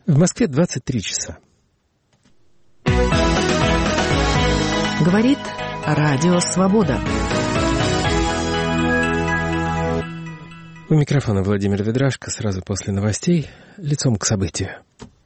В Москве 23 часа. Говорит Радио Свобода. У микрофона Владимир Ведрашко. Сразу после новостей лицом к событию.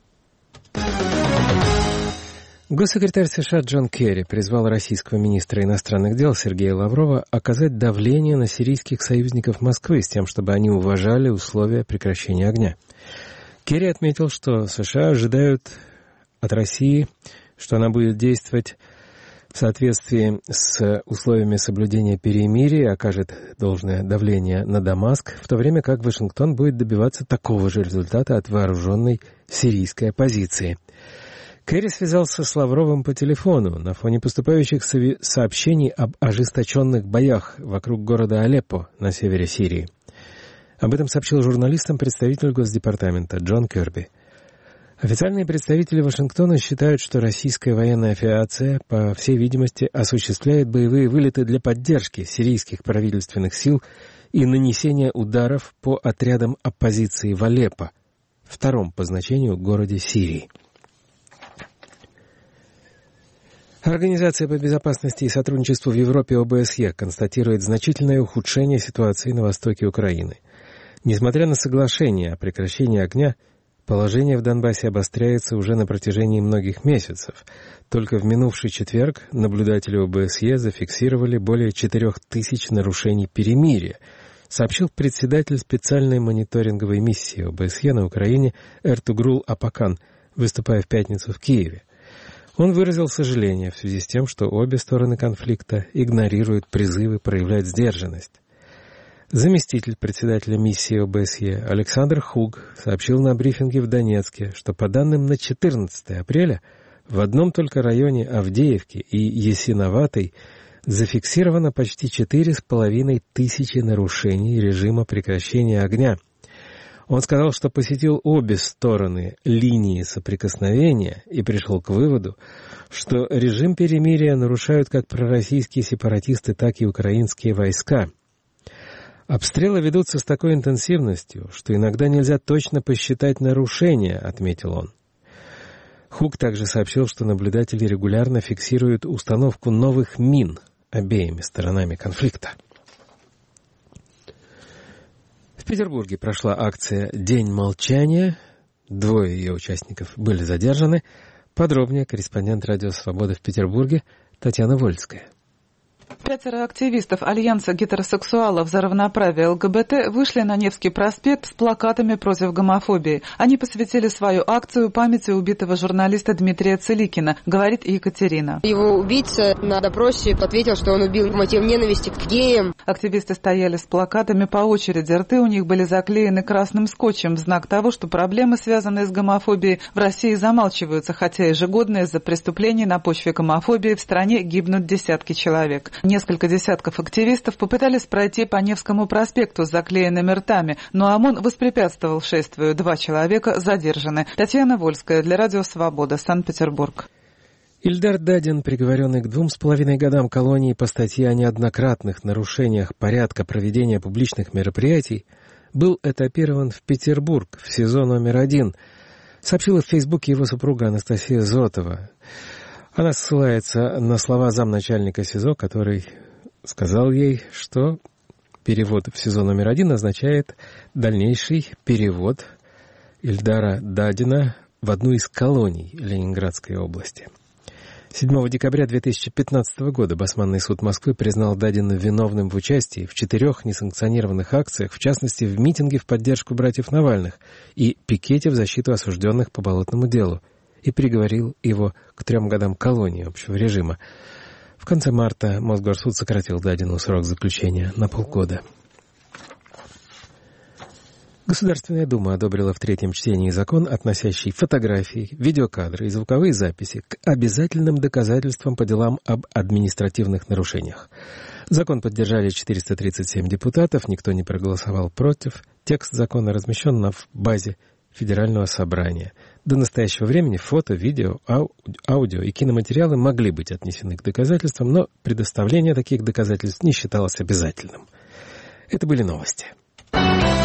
Госсекретарь США Джон Керри призвал российского министра иностранных дел Сергея Лаврова оказать давление на сирийских союзников Москвы с тем, чтобы они уважали условия прекращения огня. Керри отметил, что США ожидают от России, что она будет действовать в соответствии с условиями соблюдения перемирия и окажет должное давление на Дамаск, в то время как Вашингтон будет добиваться такого же результата от вооруженной сирийской оппозиции. Керри связался с Лавровым по телефону на фоне поступающих сообщений об ожесточенных боях вокруг города Алеппо на севере Сирии. Об этом сообщил журналистам представитель Госдепартамента Джон Кирби. Официальные представители Вашингтона считают, что российская военная авиация, по всей видимости, осуществляет боевые вылеты для поддержки сирийских правительственных сил и нанесения ударов по отрядам оппозиции в Алеппо, втором по значению городе Сирии. Организация по безопасности и сотрудничеству в Европе ОБСЕ констатирует значительное ухудшение ситуации на востоке Украины. Несмотря на соглашение о прекращении огня, положение в Донбассе обостряется уже на протяжении многих месяцев. Только в минувший четверг наблюдатели ОБСЕ зафиксировали более 4000 нарушений перемирия, сообщил председатель специальной мониторинговой миссии ОБСЕ на Украине Эртугрул Апакан, выступая в пятницу в Киеве. Он выразил сожаление в связи с тем, что обе стороны конфликта игнорируют призывы проявлять сдержанность. Заместитель председателя миссии ОБСЕ Александр Хуг сообщил на брифинге в Донецке, что по данным на 14 апреля в одном только районе Авдеевки и Ясиноватой зафиксировано почти 4500 нарушений режима прекращения огня. Он сказал, что посетил обе стороны линии соприкосновения и пришел к выводу, что режим перемирия нарушают как пророссийские сепаратисты, так и украинские войска. «Обстрелы ведутся с такой интенсивностью, что иногда нельзя точно посчитать нарушения», — отметил он. Хук также сообщил, что наблюдатели регулярно фиксируют установку новых мин обеими сторонами конфликта. В Петербурге прошла акция «День молчания». 2 ее участников были задержаны. Подробнее корреспондент «Радио Свобода» в Петербурге Татьяна Вольская. 5 активистов Альянса гетеросексуалов за равноправие ЛГБТ вышли на Невский проспект с плакатами против гомофобии. Они посвятили свою акцию памяти убитого журналиста Дмитрия Целикина, говорит Екатерина. Его убийца на допросе ответил, что он убил по мотивам ненависти к геям. Активисты стояли с плакатами по очереди. Рты у них были заклеены красным скотчем в знак того, что проблемы, связанные с гомофобией, в России замалчиваются, хотя ежегодно из-за преступлений на почве гомофобии в стране гибнут десятки человек. Несколько десятков активистов попытались пройти по Невскому проспекту с заклеенными ртами, но ОМОН воспрепятствовал шествию. 2 человека задержаны. Татьяна Вольская для Радио Свобода, Санкт-Петербург. Ильдар Дадин, приговоренный к 2,5 годам колонии по статье о неоднократных нарушениях порядка проведения публичных мероприятий, был этапирован в Петербург в СИЗО номер 1, сообщила в Фейсбуке его супруга Анастасия Зотова. Она ссылается на слова замначальника СИЗО, который сказал ей, что перевод в СИЗО номер 1 означает дальнейший перевод Ильдара Дадина в одну из колоний Ленинградской области. 7 декабря 2015 года Басманный суд Москвы признал Дадина виновным в участии в 4 несанкционированных акциях, в частности в митинге в поддержку братьев Навальных и пикете в защиту осужденных по Болотному делу, и приговорил его к 3 годам колонии общего режима. В конце марта Мосгорсуд сократил Дадину срок заключения на полгода. Государственная Дума одобрила в 3-м чтении закон, относящий фотографии, видеокадры и звуковые записи к обязательным доказательствам по делам об административных нарушениях. Закон поддержали 437 депутатов, никто не проголосовал против. Текст закона размещен на базе Федерального собрания. До настоящего времени фото, видео, аудио и киноматериалы могли быть отнесены к доказательствам, но предоставление таких доказательств не считалось обязательным. Это были новости.